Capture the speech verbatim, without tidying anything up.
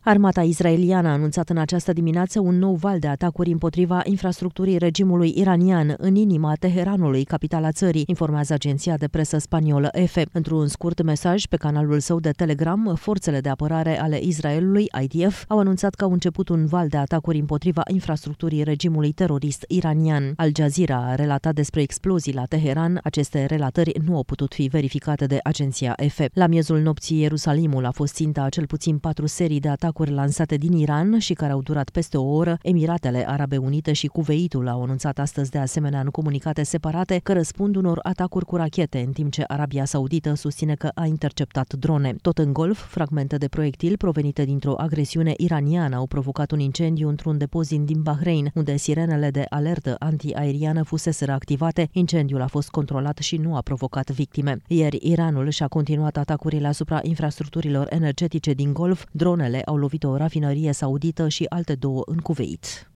Armata israeliană a anunțat în această dimineață un nou val de atacuri împotriva infrastructurii regimului iranian în inima Teheranului, capitala țării, informează agenția de presă spaniolă E F E. Într-un scurt mesaj pe canalul său de Telegram, forțele de apărare ale Israelului, I D F, au anunțat că au început un val de atacuri împotriva infrastructurii regimului terorist iranian. Al Jazeera a relatat despre explozii la Teheran. Aceste relatări nu au putut fi verificate de agenția E F E. La miezul nopții, Ierusalimul a fost ținta a cel puțin patru serii de atacuri lansate din Iran și care au durat peste o oră. Emiratele Arabe Unite și Cuveitul au anunțat astăzi de asemenea în comunicate separate că răspund unor atacuri cu rachete, în timp ce Arabia Saudită susține că a interceptat drone. Tot în Golf, fragmente de proiectil provenite dintr-o agresiune iraniană au provocat un incendiu într-un depozit din Bahrain, unde sirenele de alertă antiaeriană fuseseră activate. Incendiul a fost controlat și nu a provocat victime. Ieri, Iranul și-a continuat atacurile asupra infrastructurilor energetice din Golf. Dronele au lovit o rafinărie saudită și alte două în Cuveit.